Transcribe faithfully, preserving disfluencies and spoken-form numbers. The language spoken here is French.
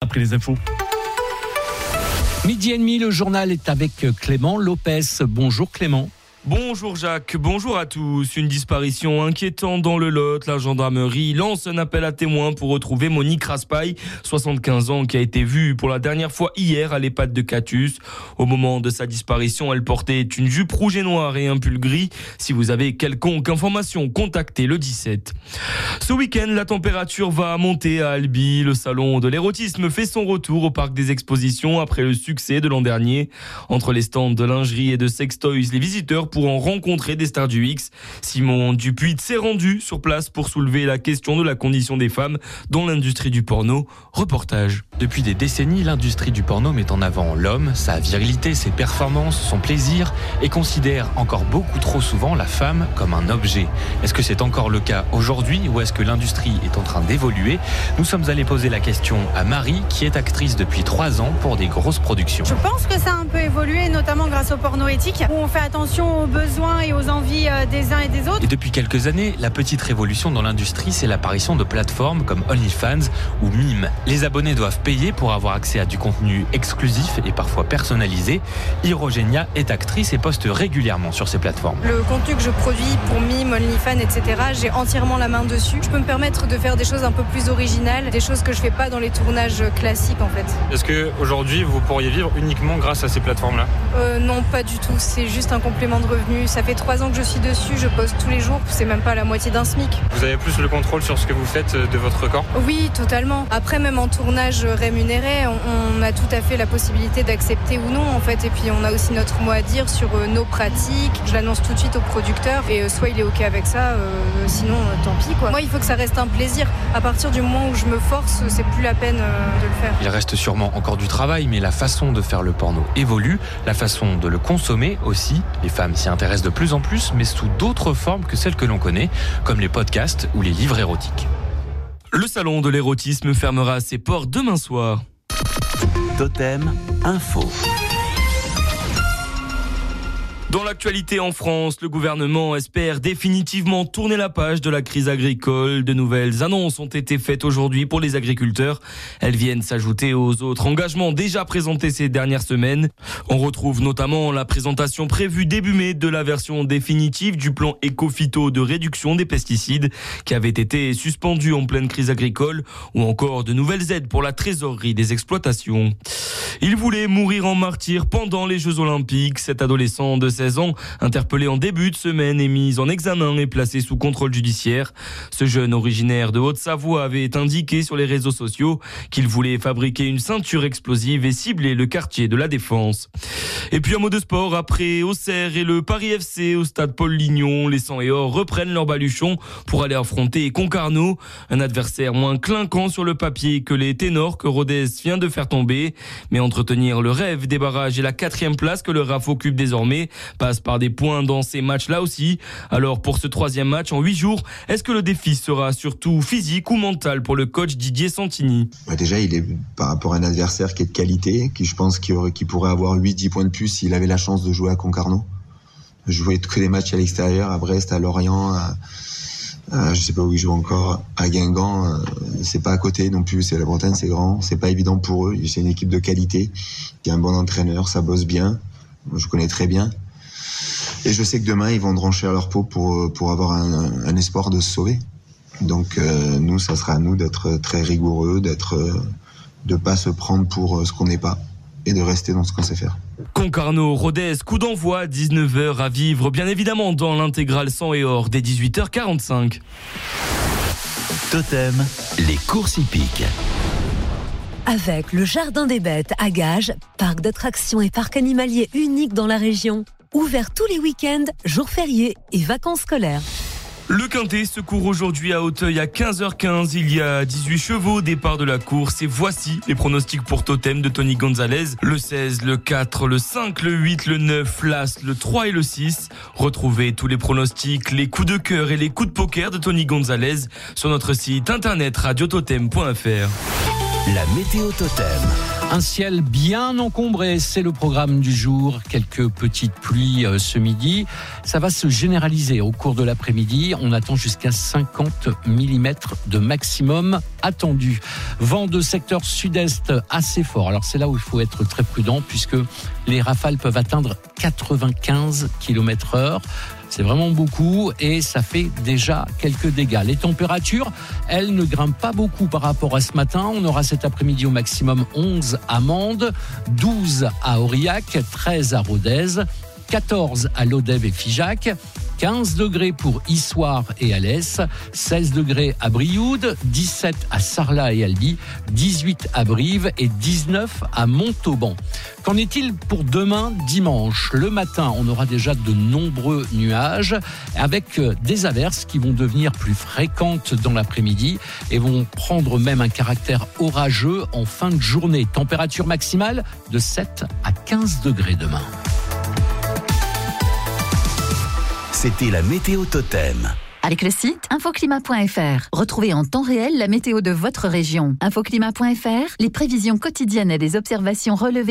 après les infos. Midi et demi, le journal est avec Clément Lopez. Bonjour Clément. Bonjour Jacques, bonjour à tous. Une disparition inquiétante dans le Lot. La gendarmerie lance un appel à témoins pour retrouver Monique Raspail, soixante-quinze ans, qui a été vue pour la dernière fois hier à l'EHPAD de Catus. Au moment de sa disparition, elle portait une jupe rouge et noire et un pull gris. Si vous avez quelconque information, contactez le dix-sept. Ce week-end, la température va monter à Albi. Le salon de l'érotisme fait son retour au parc des expositions après le succès de l'an dernier. Entre les stands de lingerie et de sextoys, les visiteurs pourront rencontrer des stars du X. Simon Dupuis s'est rendu sur place pour soulever la question de la condition des femmes dans l'industrie du porno. Reportage. Depuis des décennies, l'industrie du porno met en avant l'homme, sa virilité, ses performances, son plaisir et considère encore beaucoup trop souvent la femme comme un objet. Est-ce que c'est encore le cas aujourd'hui ou est-ce que l'industrie est en train d'évoluer ? Nous sommes allés poser la question à Marie, qui est actrice depuis trois ans pour des grosses productions. Je pense que ça a un peu évolué, notamment grâce au porno éthique, où on fait attention aux besoins et aux envies des uns et des autres. Et depuis quelques années, la petite révolution dans l'industrie, c'est l'apparition de plateformes comme OnlyFans ou Mime. Les abonnés doivent payer pour avoir accès à du contenu exclusif et parfois personnalisé. Hirogenia est actrice et poste régulièrement sur ces plateformes. Le contenu que je produis pour Mime, OnlyFans, et cetera, j'ai entièrement la main dessus. Je peux me permettre de faire des choses un peu plus originales, des choses que je fais pas dans les tournages classiques en fait. Est-ce qu'aujourd'hui vous pourriez vivre uniquement grâce à ces plateformes-là ? euh, Non, pas du tout. C'est juste un complément de revenu. Ça fait trois ans que je suis dessus, je poste tous les jours, c'est même pas la moitié d'un SMIC. Vous avez plus le contrôle sur ce que vous faites de votre corps ? Oui, totalement. Après, même en tournage rémunéré, on, on a tout à fait la possibilité d'accepter ou non, en fait. Et puis, on a aussi notre mot à dire sur euh, nos pratiques. Je l'annonce tout de suite au producteur et euh, soit il est OK avec ça, euh, sinon, euh, tant pis, quoi. Moi, il faut que ça reste un plaisir. À partir du moment où je me force, c'est plus la peine euh, de le faire. Il reste sûrement encore du travail, mais la façon de faire le porno évolue, la façon de le consommer aussi. Les femmes s'y intéressent de plus en plus, mais sous d'autres formes que celles que l'on connaît, comme les podcasts ou les livres érotiques. Le salon de l'érotisme fermera ses portes demain soir. Totem Info. Dans l'actualité en France, le gouvernement espère définitivement tourner la page de la crise agricole. De nouvelles annonces ont été faites aujourd'hui pour les agriculteurs. Elles viennent s'ajouter aux autres engagements déjà présentés ces dernières semaines. On retrouve notamment la présentation prévue début mai de la version définitive du plan éco-phyto de réduction des pesticides qui avait été suspendu en pleine crise agricole, ou encore de nouvelles aides pour la trésorerie des exploitations. Il voulait mourir en martyr pendant les Jeux Olympiques. Cet adolescent de seize ans, interpellé en début de semaine, est mis en examen et placé sous contrôle judiciaire. Ce jeune originaire de Haute-Savoie avait indiqué sur les réseaux sociaux qu'il voulait fabriquer une ceinture explosive et cibler le quartier de la Défense. Et puis un mot de sport, après Auxerre et le Paris F C au stade Paul Lignon, les Sang et Or reprennent leur baluchon pour aller affronter Concarneau, un adversaire moins clinquant sur le papier que les ténors que Rodez vient de faire tomber. Mais entretenir le rêve des barrages et la quatrième place que le R A F occupe désormais passe par des points dans ces matchs-là aussi. Alors pour ce troisième match en huit jours, est-ce que le défi sera surtout physique ou mental pour le coach Didier Santini ? Bah déjà, il est par rapport à un adversaire qui est de qualité, qui je pense qu'il, aurait, qu'il pourrait avoir huit dix points de plus s'il avait la chance de jouer à Concarneau. Jouer que des matchs à l'extérieur, à Brest, à Lorient, à, à, je sais pas où ils jouent encore, à Guingamp, c'est pas à côté non plus, c'est la Bretagne, c'est grand, c'est pas évident pour eux, c'est une équipe de qualité, il y a un bon entraîneur, ça bosse bien, je connais très bien. Et je sais que demain, ils vont drancher leur peau pour, pour avoir un, un espoir de se sauver. Donc euh, nous, ça sera à nous d'être très rigoureux, d'être, de pas se prendre pour ce qu'on n'est pas et de rester dans ce qu'on sait faire. Concarneau, Rodez, coup d'envoi, dix-neuf heures à vivre, bien évidemment dans l'intégrale Sang et Or dès dix-huit heures quarante-cinq. Totem, les courses hippiques. Avec le Jardin des Bêtes à Gages, parc d'attractions et parc animalier unique dans la région. Ouvert tous les week-ends, jours fériés et vacances scolaires. Le Quintet se court aujourd'hui à Auteuil à quinze heures quinze. Il y a dix-huit chevaux au départ de la course. Et voici les pronostics pour Totem de Tony Gonzalez. Le seize, le quatre, le cinq, le huit, le neuf, l'As, le trois et le six. Retrouvez tous les pronostics, les coups de cœur et les coups de poker de Tony Gonzalez sur notre site internet radio totem point f r. La météo totem. Un ciel bien encombré, c'est le programme du jour. Quelques petites pluies euh, ce midi. Ça va se généraliser au cours de l'après-midi. On attend jusqu'à cinquante millimètres de maximum attendu. Vent de secteur sud-est assez fort. Alors c'est là où il faut être très prudent puisque les rafales peuvent atteindre quatre-vingt-quinze kilomètres heure. C'est vraiment beaucoup et ça fait déjà quelques dégâts. Les températures, elles ne grimpent pas beaucoup par rapport à ce matin. On aura cet après-midi au maximum onze à Mende, douze à Aurillac, treize à Rodez, quatorze à Lodève et Figeac, quinze degrés pour Issoire et Alès, seize degrés à Brioude, dix-sept à Sarlat et Albi, dix-huit à Brive et dix-neuf à Montauban. Qu'en est-il pour demain dimanche ? Le matin, on aura déjà de nombreux nuages avec des averses qui vont devenir plus fréquentes dans l'après-midi et vont prendre même un caractère orageux en fin de journée. Température maximale de sept à quinze degrés demain. C'était la météo totem. Avec le site infoclimat point f r, retrouvez en temps réel la météo de votre région. infoclimat point f r, les prévisions quotidiennes et les observations relevées